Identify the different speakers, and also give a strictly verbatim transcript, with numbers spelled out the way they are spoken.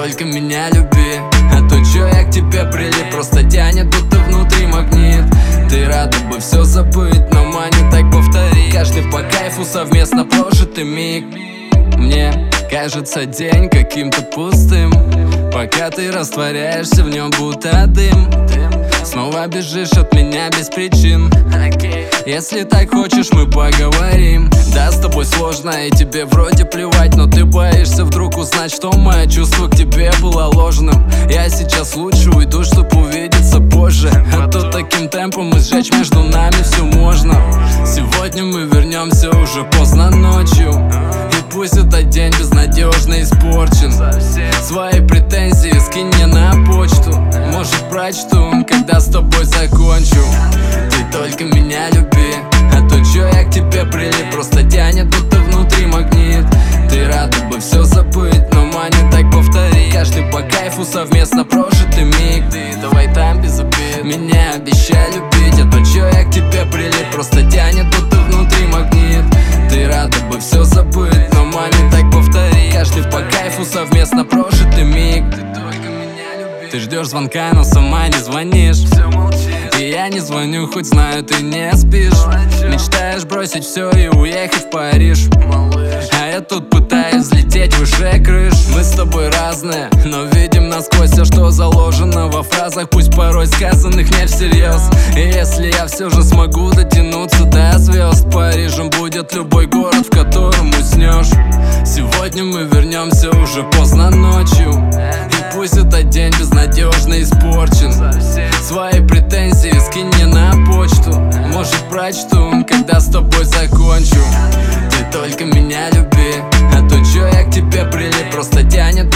Speaker 1: только меня люби, а то чё я к тебе прилип, просто тянет, будто внутри магнит. Ты рада бы все забыть, но манит так повтори. Каждый по кайфу, совместно прожитый миг. Мне кажется день каким-то пустым, пока ты растворяешься в нем, будто дым. Снова бежишь от меня без причин. Если так хочешь, мы поговорим. Да, с тобой сложно, и тебе вроде плевать, но ты боишься вдруг узнать, что мое чувство к тебе было ложным. Я сейчас лучше уйду, чтоб увидеться позже, а то таким темпом и сжечь между нами все можно. Сегодня мы вернемся уже поздно ночью, и пусть этот день безнадежно испорчен. Свои претензии скинь мне на почту, может прочту, когда с тобой закончу. Ты только меня люби, а то чё я к тебе прилип, просто тянет, будто внутри магнит. Ты рада бы все забыть, но манит так повтори. Каждый по кайфу, совместно прожитый миг. Ты давай там без обид, меня обещай любить, а то чё я к тебе прилип, просто тянет, будто внутри магнит. Ты рада бы все забыть, но манит так повтори. Каждый по кайфу, совместно прожитый миг. Ты ждешь звонка, но сама не звонишь. И я не звоню, хоть знаю, ты не спишь. Мечтаешь бросить все и уехать в Париж, а я тут пытаюсь взлететь выше крыш. Мы с тобой разные, но видим насквозь все, что заложено во фразах, пусть порой сказанных не всерьез. И если я все же смогу дотянуться до звезд, Парижем будет любой город, в котором уснешь. Сегодня мы вернемся уже поздно ночью, и пусть этот день безнадежно испорчен. Свои претензии скинь мне на почту, может прочту, когда с тобой закончу. Ты только меня люби, а то чё я к тебе прилип, просто тянет,